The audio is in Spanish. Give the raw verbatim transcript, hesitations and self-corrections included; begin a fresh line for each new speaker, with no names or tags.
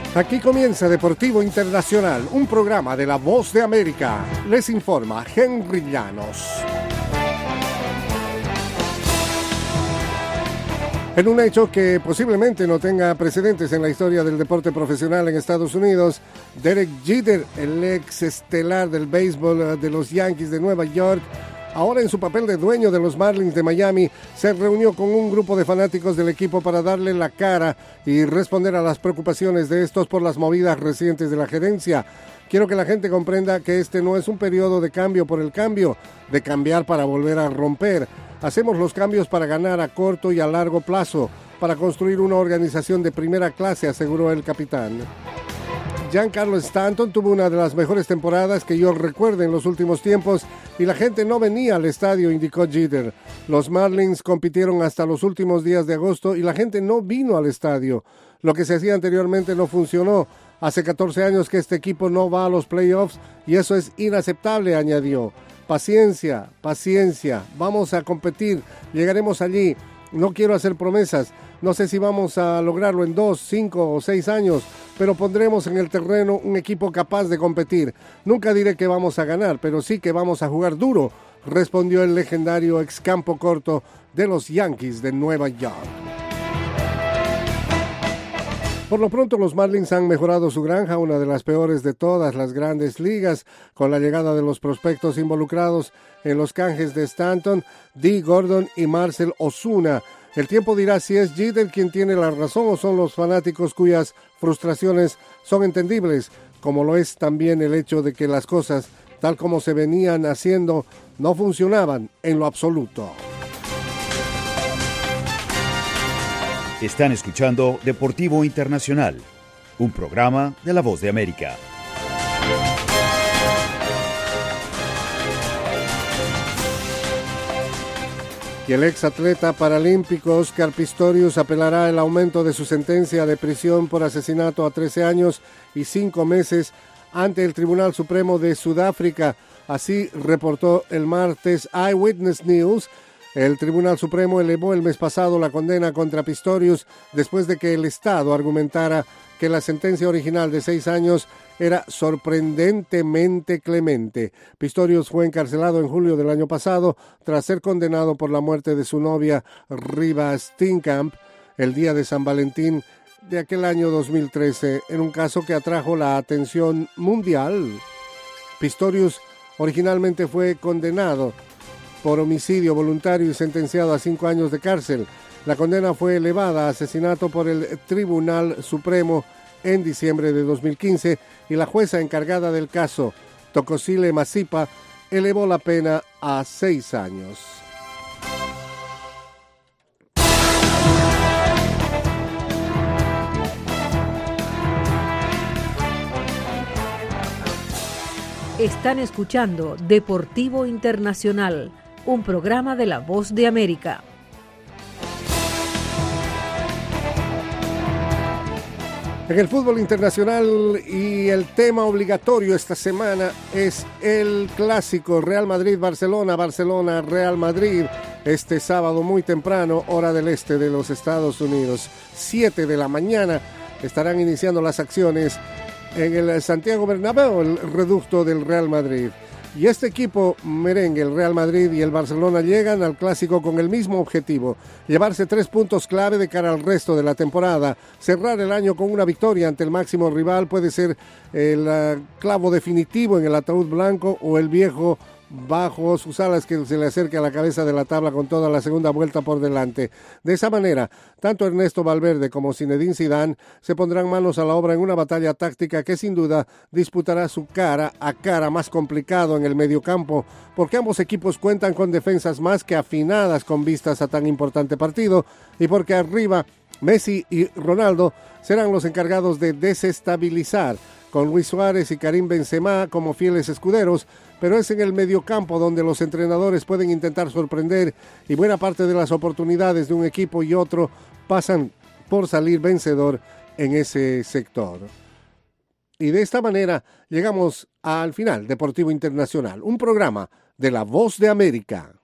Aquí comienza Deportivo Internacional, un programa de La Voz de América. Les informa Henry Llanos. En un hecho que posiblemente no tenga precedentes en la historia del deporte profesional en Estados Unidos, Derek Jeter, el ex estelar del béisbol de los Yankees de Nueva York, ahora en su papel de dueño de los Marlins de Miami, se reunió con un grupo de fanáticos del equipo para darle la cara y responder a las preocupaciones de estos por las movidas recientes de la gerencia. Quiero que la gente comprenda que este no es un periodo de cambio por el cambio, de cambiar para volver a romper. Hacemos los cambios para ganar a corto y a largo plazo, para construir una organización de primera clase, aseguró el capitán. Giancarlo Stanton tuvo una de las mejores temporadas que yo recuerdo en los últimos tiempos y la gente no venía al estadio, indicó Jeter. Los Marlins compitieron hasta los últimos días de agosto y la gente no vino al estadio. Lo que se hacía anteriormente no funcionó. Hace catorce años que este equipo no va a los playoffs y eso es inaceptable, añadió. Paciencia, paciencia, vamos a competir, llegaremos allí. No quiero hacer promesas, no sé si vamos a lograrlo en dos, cinco o seis años, pero pondremos en el terreno un equipo capaz de competir. Nunca diré que vamos a ganar, pero sí que vamos a jugar duro, respondió el legendario ex campo corto de los Yankees de Nueva York. Por lo pronto, los Marlins han mejorado su granja, una de las peores de todas las grandes ligas, con la llegada de los prospectos involucrados en los canjes de Stanton, Dee Gordon y Marcell Ozuna. El tiempo dirá si es Jeter quien tiene la razón o son los fanáticos cuyas frustraciones son entendibles, como lo es también el hecho de que las cosas, tal como se venían haciendo, no funcionaban en lo absoluto.
Están escuchando Deportivo Internacional, un programa de La Voz de América.
Y el exatleta paralímpico Oscar Pistorius apelará el aumento de su sentencia de prisión por asesinato a trece años y cinco meses ante el Tribunal Supremo de Sudáfrica. Así reportó el martes Eyewitness News. El Tribunal Supremo elevó el mes pasado la condena contra Pistorius después de que el Estado argumentara que la sentencia original de seis años era sorprendentemente clemente. Pistorius fue encarcelado en julio del año pasado tras ser condenado por la muerte de su novia Reeva Steenkamp el día de San Valentín de aquel año dos mil trece, en un caso que atrajo la atención mundial. Pistorius originalmente fue condenado por homicidio voluntario y sentenciado a cinco años de cárcel. La condena fue elevada a asesinato por el Tribunal Supremo en diciembre de dos mil quince y la jueza encargada del caso, Tokosile Masipa, elevó la pena a seis años.
Están escuchando Deportivo Internacional, un programa de La Voz de América.
En el fútbol internacional y el tema obligatorio esta semana es el clásico Real Madrid-Barcelona, Barcelona-Real Madrid, este sábado muy temprano, hora del este de los Estados Unidos. siete de la mañana estarán iniciando las acciones en el Santiago Bernabéu, el reducto del Real Madrid. Y este equipo merengue, el Real Madrid y el Barcelona, llegan al clásico con el mismo objetivo: llevarse tres puntos clave de cara al resto de la temporada. Cerrar el año con una victoria ante el máximo rival puede ser el uh, clavo definitivo en el ataúd blanco o el viejo bajo sus alas que se le acerque a la cabeza de la tabla con toda la segunda vuelta por delante. De esa manera, tanto Ernesto Valverde como Zinedine Zidane se pondrán manos a la obra en una batalla táctica que sin duda disputará su cara a cara más complicado en el mediocampo, porque ambos equipos cuentan con defensas más que afinadas con vistas a tan importante partido y porque arriba Messi y Ronaldo serán los encargados de desestabilizar, con Luis Suárez y Karim Benzema como fieles escuderos, pero es en el mediocampo donde los entrenadores pueden intentar sorprender y buena parte de las oportunidades de un equipo y otro pasan por salir vencedor en ese sector. Y de esta manera llegamos al final Deportivo Internacional, un programa de La Voz de América.